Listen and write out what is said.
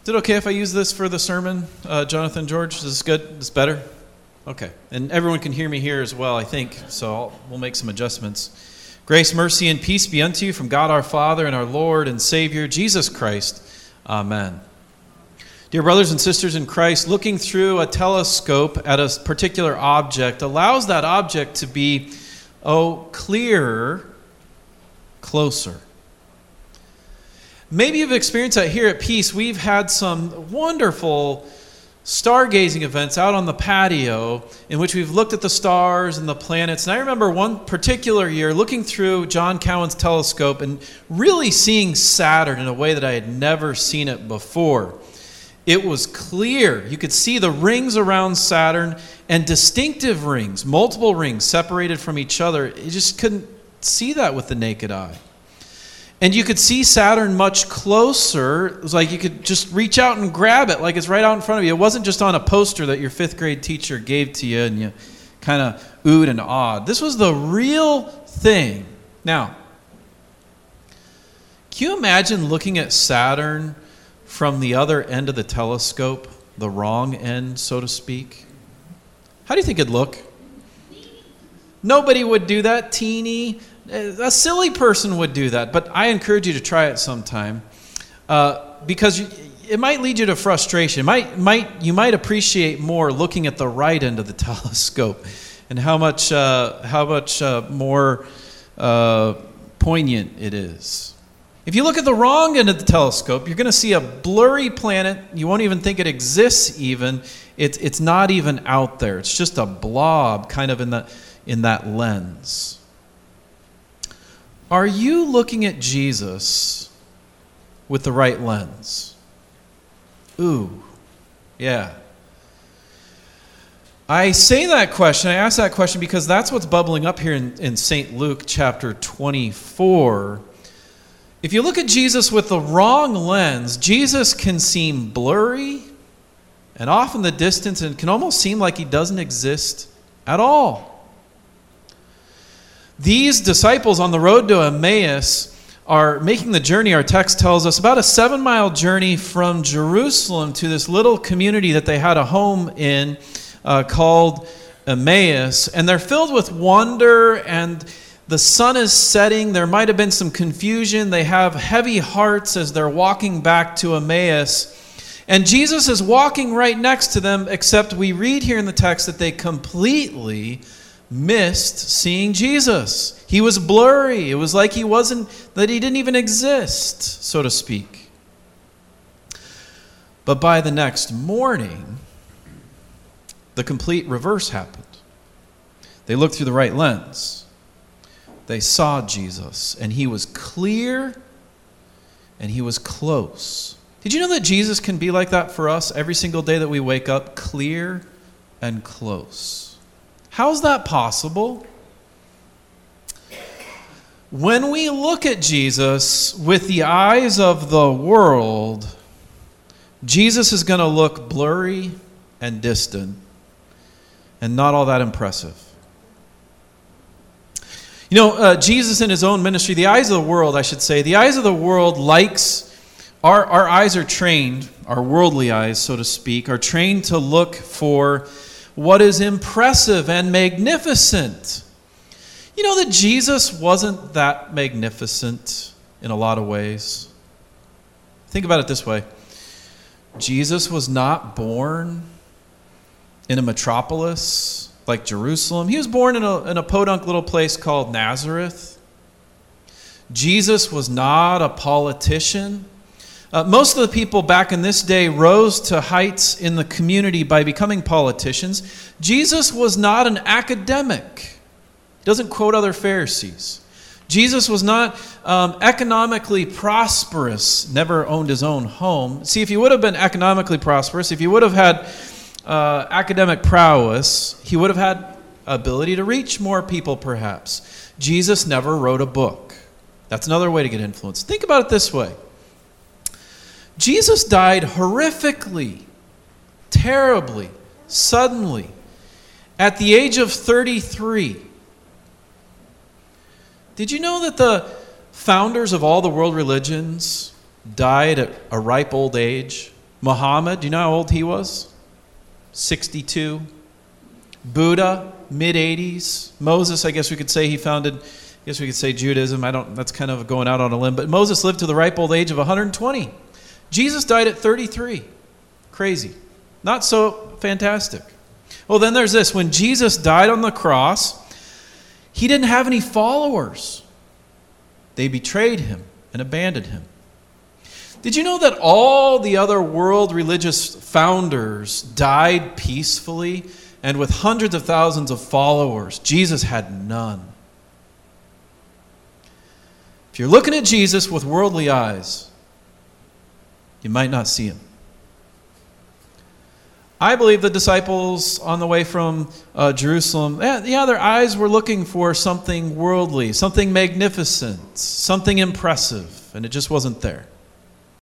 Is it okay if I use this for the sermon, Jonathan, George? Is this good? Is this better? Okay. And everyone can hear me here as well, I think, so we'll make some adjustments. Grace, mercy, and peace be unto you from God our Father and our Lord and Savior, Jesus Christ. Amen. Dear brothers and sisters in Christ, looking through a telescope at a particular object allows that object to be, clearer, closer. Maybe you've experienced that here at Peace. We've had some wonderful stargazing events out on the patio in which we've looked at the stars and the planets. And I remember one particular year looking through John Cowan's telescope and really seeing Saturn in a way that I had never seen it before. It was clear. You could see the rings around Saturn and distinctive rings, multiple rings separated from each other. You just couldn't see that with the naked eye. And you could see Saturn much closer. It was like you could just reach out and grab it, like it's right out in front of you. It wasn't just on a poster that your fifth grade teacher gave to you and you kind of oohed and awed. This was the real thing. Now, can you imagine looking at Saturn from the other end of the telescope, the wrong end, so to speak? How do you think it'd look? Nobody would do that, teeny. A silly person would do that, but I encourage you to try it sometime because it might lead you to frustration. You might appreciate more looking at the right end of the telescope and how much more poignant it is. If you look at the wrong end of the telescope, you're going to see a blurry planet. You won't even think it exists even. It's not even out there. It's just a blob kind of in that lens. Are you looking at Jesus with the right lens? Ooh, yeah. I say that question, I ask that question because that's what's bubbling up here in St. Luke chapter 24. If you look at Jesus with the wrong lens, Jesus can seem blurry and off in the distance and can almost seem like he doesn't exist at all. These disciples on the road to Emmaus are making the journey, our text tells us, about a 7-mile journey from Jerusalem to this little community that they had a home in called Emmaus. And they're filled with wonder, and the sun is setting. There might have been some confusion. They have heavy hearts as they're walking back to Emmaus. And Jesus is walking right next to them, except we read here in the text that they completely missed seeing Jesus. He was blurry. It was like he didn't even exist, so to speak. But by the next morning, the complete reverse happened. They looked through the right lens. They saw Jesus, and he was clear and he was close. Did you know that Jesus can be like that for us every single day that we wake up, clear and close? How's that possible? When we look at Jesus with the eyes of the world, Jesus is going to look blurry and distant and not all that impressive. You know, Jesus in his own ministry, the eyes of the world, I should say, the eyes of the world our eyes are trained, our worldly eyes, so to speak, are trained to look for what is impressive and magnificent. You know that Jesus wasn't that magnificent in a lot of ways. Think about it this way. Jesus was not born in a metropolis like Jerusalem. He was born in a podunk little place called Nazareth. Jesus was not a politician. Most of the people back in this day rose to heights in the community by becoming politicians. Jesus was not an academic. He doesn't quote other Pharisees. Jesus was not economically prosperous, never owned his own home. See, if he would have been economically prosperous, if he would have had academic prowess, he would have had ability to reach more people perhaps. Jesus never wrote a book. That's another way to get influence. Think about it this way. Jesus died horrifically, terribly, suddenly, at the age of 33. Did you know that the founders of all the world religions died at a ripe old age? Muhammad, do you know how old he was? 62. Buddha, mid-80s. Moses, I guess we could say he founded, Judaism. That's kind of going out on a limb. But Moses lived to the ripe old age of 120. Jesus died at 33. Crazy. Not so fantastic. Well, then there's this. When Jesus died on the cross, he didn't have any followers. They betrayed him and abandoned him. Did you know that all the other world religious founders died peacefully and with hundreds of thousands of followers? Jesus had none. If you're looking at Jesus with worldly eyes, you might not see him. I believe the disciples on the way from Jerusalem, their eyes were looking for something worldly, something magnificent, something impressive, and it just wasn't there.